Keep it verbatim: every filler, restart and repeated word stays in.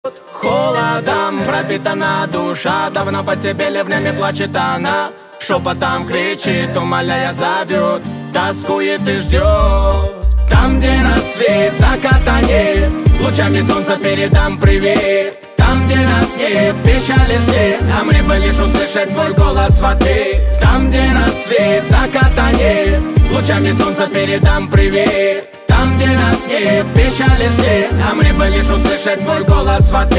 Холодом пропитана душа, давно по тебе ливнями плачет она. Шепотом кричит, умоляя зовет, тоскует и ждет. Там, где рассвет, заката нет, лучами солнца передам привет. Там, где нас нет, печали след, а мне бы лишь услышать твой голос в ответ. Там, где рассвет, заката нет, лучами солнца передам привет. Там, где нас нет, печали след, а мне бы лишь услышать твой голос в ответ.